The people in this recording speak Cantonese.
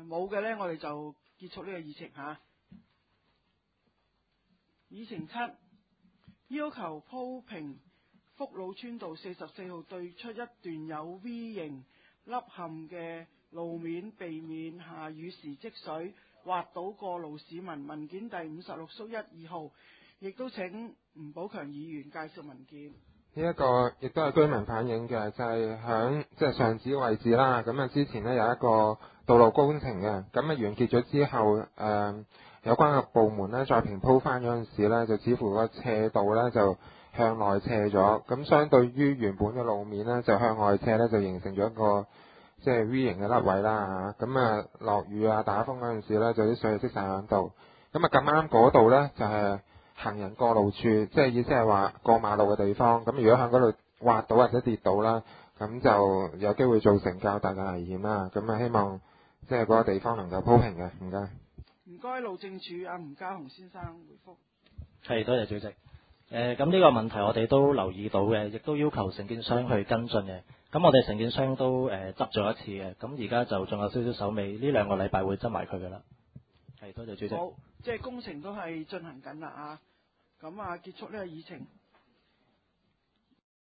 冇嘅呢，我哋就結束呢個議程嚇。議程7，要求鋪平福佬村道44號對出一段有 V 型凹陷嘅路面，避免下雨時積水滑倒過路市民。文件第56/12號，亦都請吳寶強議員介紹文件。 呢一個亦都係居民反映嘅，就係響上址位置啦。咁啊，之前呢有一個道路工程嘅，咁啊完結咗之後，有關嘅部門呢再平鋪翻嗰陣時呢，就似乎個斜度呢就向內斜咗。咁相對於原本嘅路面呢，就向外斜呢，就形成咗一個即係 V 型嘅凹位啦嚇。咁啊落雨啊打風嗰陣時呢，就啲水就積晒喺度。咁啊咁啱嗰度呢，就係行人過路處，即係意思係話過馬路嘅地方。咁如果喺嗰度滑倒或者跌倒啦，咁就有機會造成較大嘅危險啦。咁啊希望即係嗰個地方能夠鋪平嘅，唔該。 唔該，路政署阿吳家雄先生回覆。 係，多謝主席。咁呢個問題我哋都留意到嘅，亦都要求承建商去跟進嘅。咁我哋承建商都執咗一次嘅，咁而家就仲有少少手尾，呢2個禮拜會執埋佢噶啦。係，多謝主席。 好，即係工程都係進行緊啦啊。咁啊，結束呢個議程。